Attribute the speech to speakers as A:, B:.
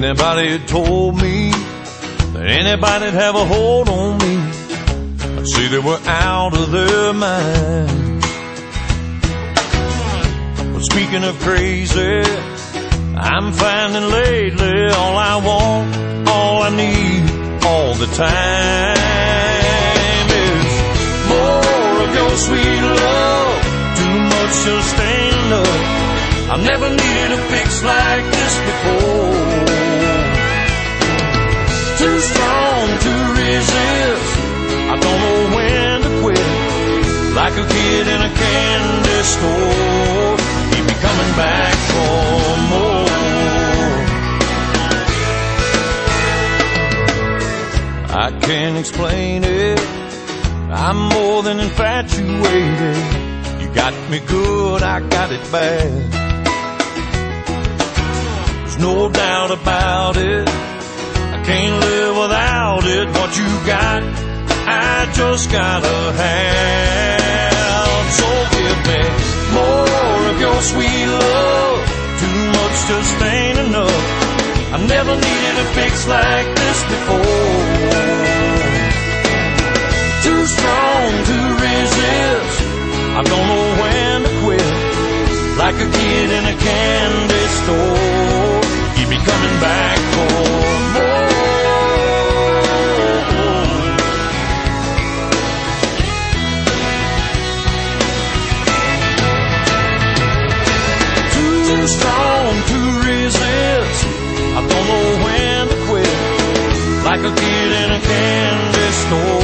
A: anybody had told me that anybody'd have a hold on me, I'd say they were out of their mind. But speaking of crazy, I'm finding lately all I want, all I need, all the time is more of your sweet love, too much sustained love. I've never needed a fix like this before. Too strong to resist, I don't know when to quit. Like a kid in a candy store, keep me coming back for more. I can't explain it, I'm more than infatuated. You got me good, I got it bad. There's no doubt about it, I can't live without it. What you got, I just gotta have. So give me more of your sweet love, too much just ain't enough. I never needed a fix like this before. Too strong to resist, I don't know when to quit. Like a kid in a candy store, keep me coming back for more. Too strong to resist, I don't know when to quit. Like a kid in a candy store,